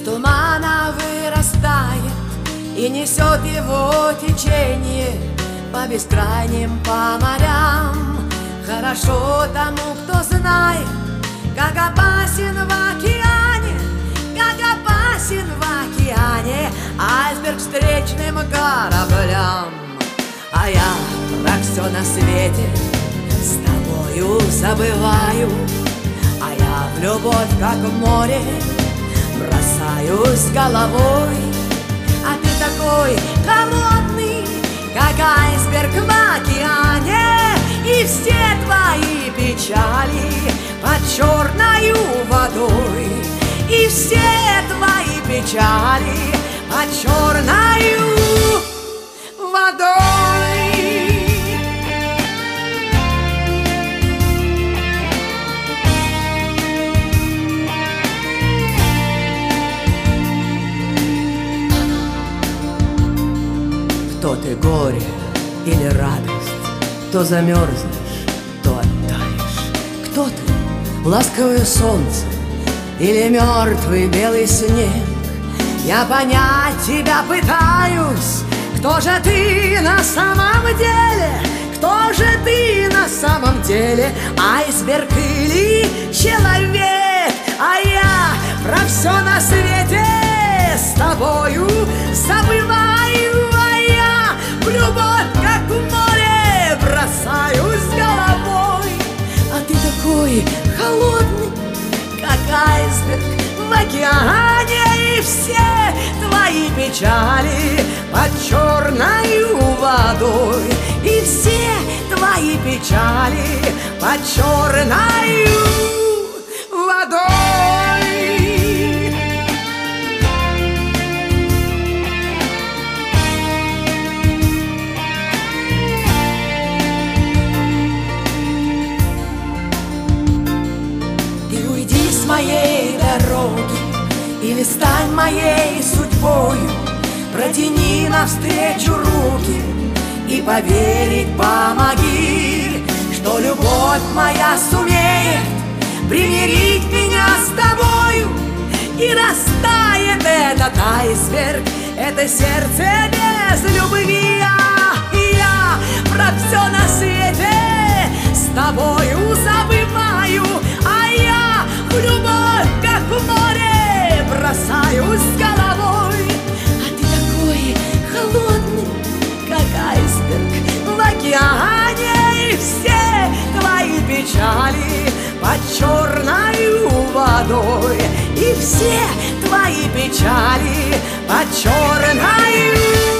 тумана вырастает и несет его течение по бескрайним по морям. Хорошо тому, кто знает, как опасен в океане, как опасен в океане айсберг встречным кораблям. А я про все на свете с тобою забываю, а я в любовь, как в море, бросаюсь головой. А ты такой холодный, как айсберг в океане, и все твои печали под черною водой, и все твои печали под черною водой. Кто ты, горе или радость, то замерзнешь, то оттаешь. Кто ты, ласковое солнце или мертвый белый снег? Я понять тебя пытаюсь. Кто же ты на самом деле? Кто же ты на самом деле? Айсберг или человек? А я про все на свете с тобою забываю, а я в любовь, как в море, бросаюсь головой. А ты такой холодный, как айсберг в океане, и все твои печали под черною водой, и все твои печали под черною водой. Ты уйди с моей дороги или стань моей судьбою, протяни навстречу руки и поверить помоги, что любовь моя сумеет примирить меня с тобою, и растает этот айсберг, это сердце без любви. Я про все на свете с тобою забываю, а я в любовь, как в море, бросаюсь головой. А ты такой холодный, как айсберг в океане, и все твои печали под черною водой, и все твои печали под черною